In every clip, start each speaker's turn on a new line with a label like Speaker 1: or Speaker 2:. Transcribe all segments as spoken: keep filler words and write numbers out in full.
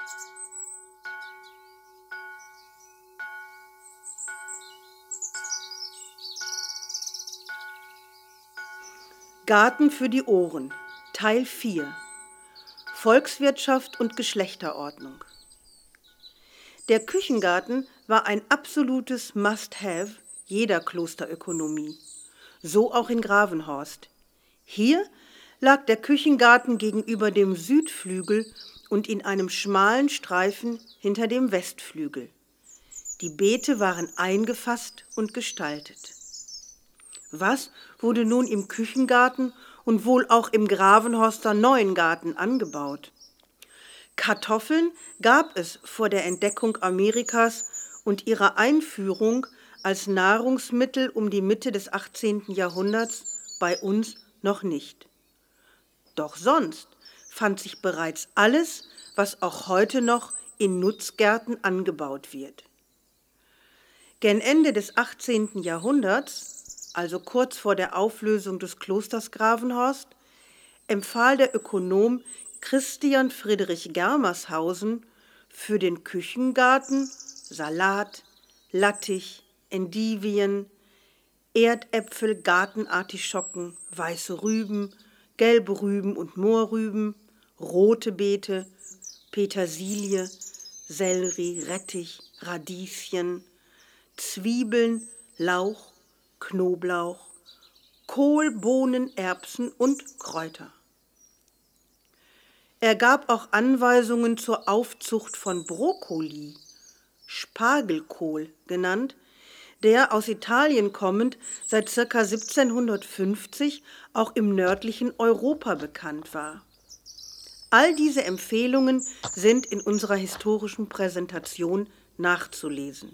Speaker 1: Garten für die Ohren, Teil vier. Volkswirtschaft und Geschlechterordnung. Der Küchengarten war ein absolutes Must-have jeder Klosterökonomie, so auch in Gravenhorst. Hier lag der Küchengarten gegenüber dem Südflügel und in einem schmalen Streifen hinter dem Westflügel. Die Beete waren eingefasst und gestaltet. Was wurde nun im Küchengarten und wohl auch im Gravenhorster Neuen Garten angebaut? Kartoffeln gab es vor der Entdeckung Amerikas und ihrer Einführung als Nahrungsmittel um die Mitte des achtzehnten Jahrhunderts bei uns noch nicht. Doch sonst fand sich bereits alles, was auch heute noch in Nutzgärten angebaut wird. Gen Ende des achtzehnten Jahrhunderts, also kurz vor der Auflösung des Klosters Gravenhorst, empfahl der Ökonom Christian Friedrich Germershausen für den Küchengarten Salat, Lattich, Endivien, Erdäpfel, Gartenartischocken, weiße Rüben, gelbe Rüben und Mohrrüben, rote Beete, Petersilie, Sellerie, Rettich, Radieschen, Zwiebeln, Lauch, Knoblauch, Kohl, Bohnen, Erbsen und Kräuter. Er gab auch Anweisungen zur Aufzucht von Brokkoli, Spargelkohl genannt, der aus Italien kommend seit ca. siebzehnhundertfünfzig auch im nördlichen Europa bekannt war. All diese Empfehlungen sind in unserer historischen Präsentation nachzulesen.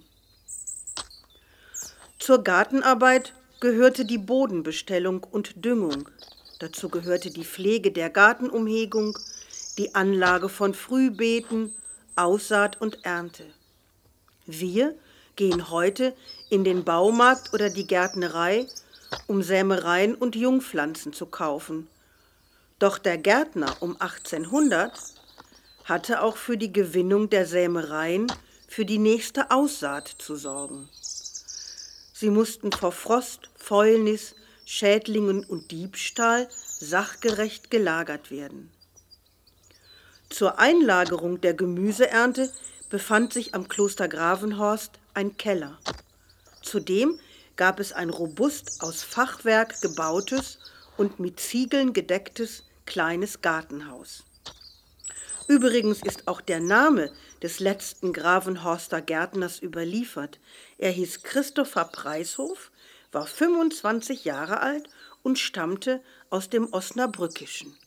Speaker 1: Zur Gartenarbeit gehörte die Bodenbestellung und Düngung. Dazu gehörte die Pflege der Gartenumhegung, die Anlage von Frühbeeten, Aussaat und Ernte. Wir gehen heute in den Baumarkt oder die Gärtnerei, um Sämereien und Jungpflanzen zu kaufen. Doch der Gärtner um achtzehnhundert hatte auch für die Gewinnung der Sämereien für die nächste Aussaat zu sorgen. Sie mussten vor Frost, Fäulnis, Schädlingen und Diebstahl sachgerecht gelagert werden. Zur Einlagerung der Gemüseernte befand sich am Kloster Gravenhorst ein Keller. Zudem gab es ein robust aus Fachwerk gebautes und mit Ziegeln gedecktes kleines Gartenhaus. Übrigens ist auch der Name des letzten Gravenhorster Gärtners überliefert. Er hieß Christopher Preishof, war fünfundzwanzig Jahre alt und stammte aus dem Osnabrückischen.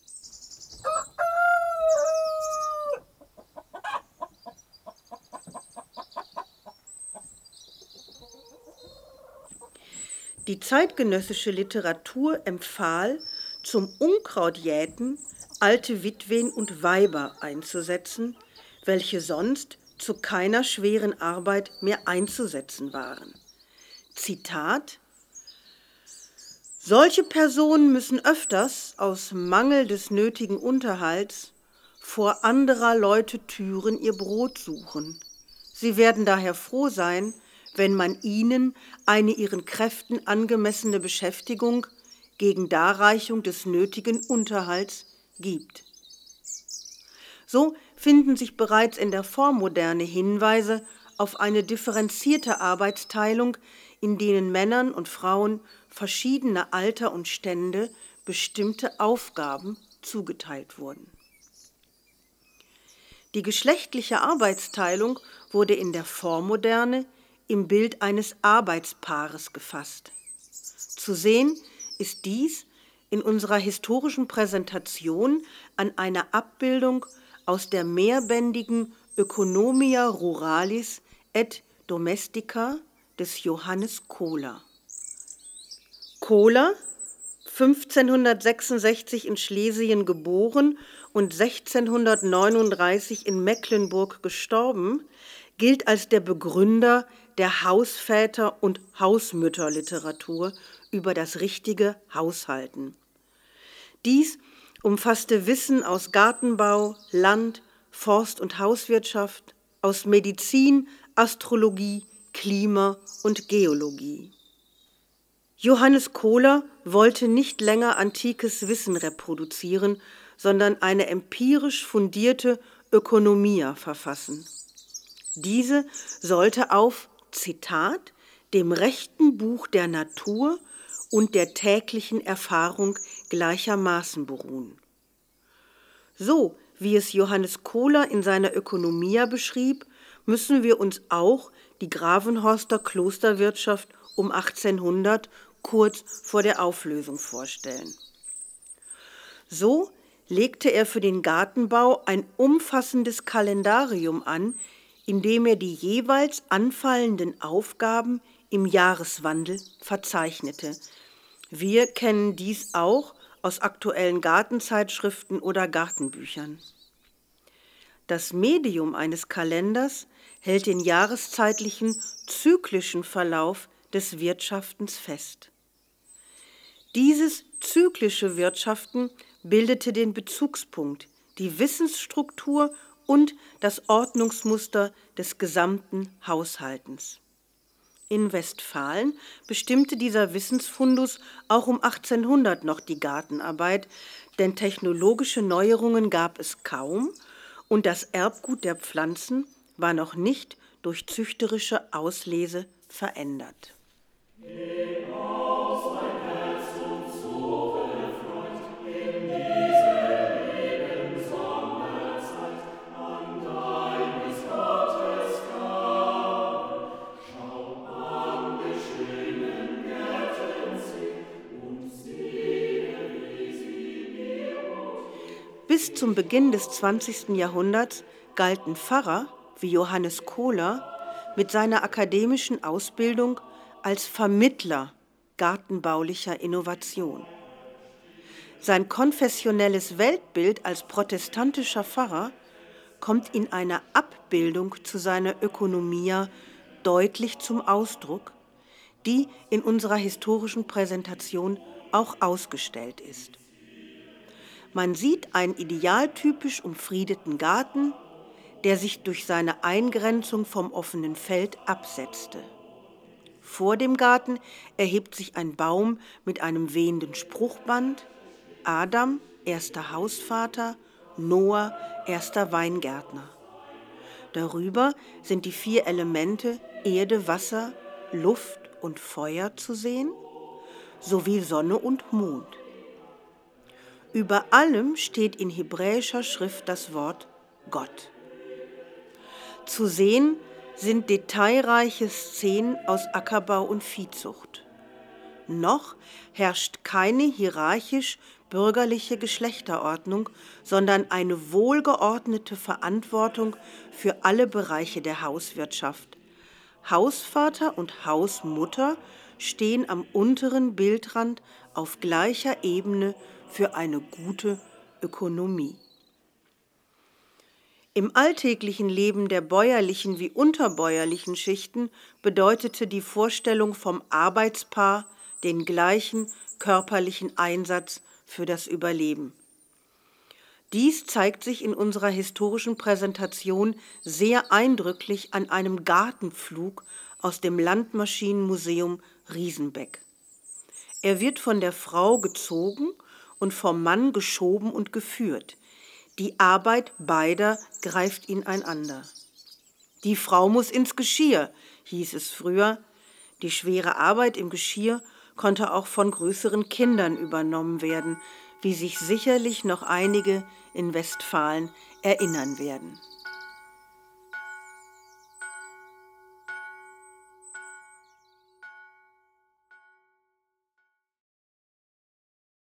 Speaker 1: Die zeitgenössische Literatur empfahl, zum Unkrautjäten alte Witwen und Weiber einzusetzen, welche sonst zu keiner schweren Arbeit mehr einzusetzen waren. Zitat: Solche Personen müssen öfters aus Mangel des nötigen Unterhalts vor anderer Leute Türen ihr Brot suchen. Sie werden daher froh sein, wenn man ihnen eine ihren Kräften angemessene Beschäftigung gegen Darreichung des nötigen Unterhalts gibt. So finden sich bereits in der Vormoderne Hinweise auf eine differenzierte Arbeitsteilung, in denen Männern und Frauen verschiedener Alter und Stände bestimmte Aufgaben zugeteilt wurden. Die geschlechtliche Arbeitsteilung wurde in der Vormoderne im Bild eines Arbeitspaares gefasst. Zu sehen ist dies in unserer historischen Präsentation an einer Abbildung aus der mehrbändigen Oeconomia Ruralis et Domestica des Johannes Kohler. Kohler, fünfzehnhundertsechsundsechzig in Schlesien geboren und sechzehnhundertneununddreißig in Mecklenburg gestorben, gilt als der Begründer der Hausväter- und Hausmütterliteratur über das richtige Haushalten. Dies umfasste Wissen aus Gartenbau, Land, Forst- und Hauswirtschaft, aus Medizin, Astrologie, Klima und Geologie. Johannes Kohler wollte nicht länger antikes Wissen reproduzieren, sondern eine empirisch fundierte Ökonomia verfassen. Diese sollte auf, Zitat, dem rechten Buch der Natur und der täglichen Erfahrung gleichermaßen beruhen. So, wie es Johannes Kohler in seiner Ökonomia beschrieb, müssen wir uns auch die Gravenhorster Klosterwirtschaft um achtzehnhundert kurz vor der Auflösung vorstellen. So legte er für den Gartenbau ein umfassendes Kalendarium an, in dem er die jeweils anfallenden Aufgaben im Jahreswandel verzeichnete. Wir kennen dies auch aus aktuellen Gartenzeitschriften oder Gartenbüchern. Das Medium eines Kalenders hält den jahreszeitlichen, zyklischen Verlauf des Wirtschaftens fest. Dieses zyklische Wirtschaften bildete den Bezugspunkt, die Wissensstruktur und das Ordnungsmuster des gesamten Haushaltens. In Westfalen bestimmte dieser Wissensfundus auch um achtzehnhundert noch die Gartenarbeit, denn technologische Neuerungen gab es kaum und das Erbgut der Pflanzen war noch nicht durch züchterische Auslese verändert. Bis zum Beginn des zwanzigsten Jahrhunderts galten Pfarrer wie Johannes Kohler mit seiner akademischen Ausbildung als Vermittler gartenbaulicher Innovation. Sein konfessionelles Weltbild als protestantischer Pfarrer kommt in einer Abbildung zu seiner Ökonomia deutlich zum Ausdruck, die in unserer historischen Präsentation auch ausgestellt ist. Man sieht einen idealtypisch umfriedeten Garten, der sich durch seine Eingrenzung vom offenen Feld absetzte. Vor dem Garten erhebt sich ein Baum mit einem wehenden Spruchband, Adam, erster Hausvater, Noah, erster Weingärtner. Darüber sind die vier Elemente Erde, Wasser, Luft und Feuer zu sehen, sowie Sonne und Mond. Über allem steht in hebräischer Schrift das Wort Gott. Zu sehen sind detailreiche Szenen aus Ackerbau und Viehzucht. Noch herrscht keine hierarchisch-bürgerliche Geschlechterordnung, sondern eine wohlgeordnete Verantwortung für alle Bereiche der Hauswirtschaft. Hausvater und Hausmutter stehen am unteren Bildrand auf gleicher Ebene für eine gute Ökonomie. Im alltäglichen Leben der bäuerlichen wie unterbäuerlichen Schichten bedeutete die Vorstellung vom Arbeitspaar den gleichen körperlichen Einsatz für das Überleben. Dies zeigt sich in unserer historischen Präsentation sehr eindrücklich an einem Gartenpflug aus dem Landmaschinenmuseum Riesenbeck. Er wird von der Frau gezogen und vom Mann geschoben und geführt. Die Arbeit beider greift ineinander. Die Frau muss ins Geschirr, hieß es früher. Die schwere Arbeit im Geschirr konnte auch von größeren Kindern übernommen werden, wie sich sicherlich noch einige in Westfalen erinnern werden.